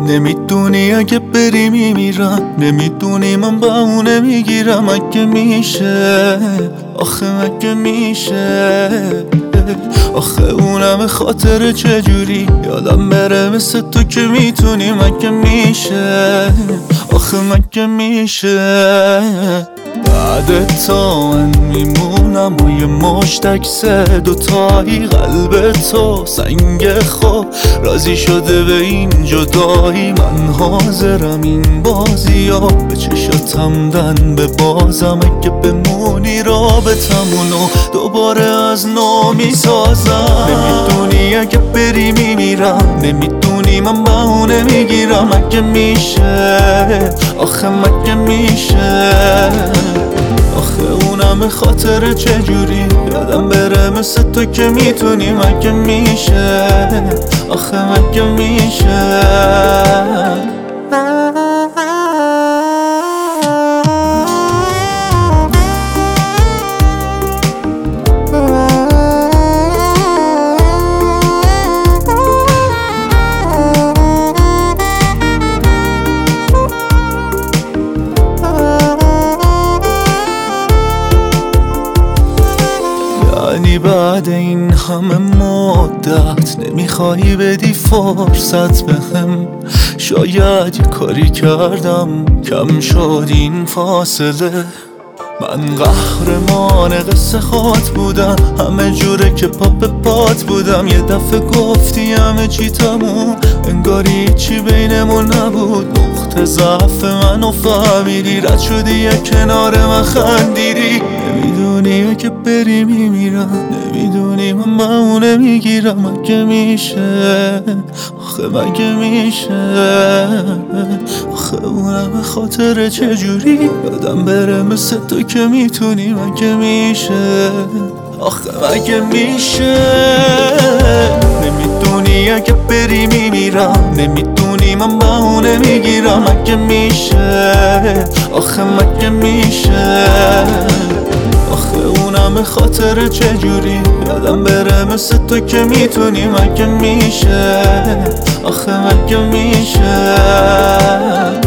نمیدونی اگه بری میمیرم، نمیدونی من بهونه میگیرم. اگه میشه، آخه اگه میشه، آخه اونم خاطر چجوری یادم بره مثل تو که میتونیم. اگه میشه، آخه اگه میشه، بعد تا من میمونم و یه مشتک سه دوتایی. قلب تو سنگ خواب راضی شده به این جدایی. من حاضرم این بازی ها به چشاتم دن به بازم. اگه بمونی رابطمونو دوباره از نو میسازم. نمیدونی اگه بری میمیرم، نمیدونی من بهونه میگیرم. اگه میشه، آخه مگه میشه، آخه اونم خاطر چجوری یادم بره مثل تو که میتونیم. اگه میشه، آخه اگه میشه. یعنی بعد این همه مدت نمیخوای بدی فرصت بهم. شاید یه کاری کردم کم شد این فاصله. من قهرمان قصه خات بودم، همه جوره که پاپ پات بودم. یه دفعه گفتی همه چی تموم، انگاری چی بینمون نبود. نقطه ضعف منو فهمیدی، رد شدی یه کنار من خندیدی. نمیدونی اگه بری میمیرم، نمیدونی من بهونه میگیرم. اگه میشه، آخه مگه میشه، آخه اونم خاطر چجوری یادم بره مثل تو که میتونی. مگه میشه، آخه مگه میشه. نمیدونی اگه بری میمیرم، نمیدونی من بهونه میگیرم. اگه میشه، آخه مگه میشه، آخه اونم خاطر چجوری یادم بره مثل تو که میتونی. مگه میشه، آخه مگه میشه.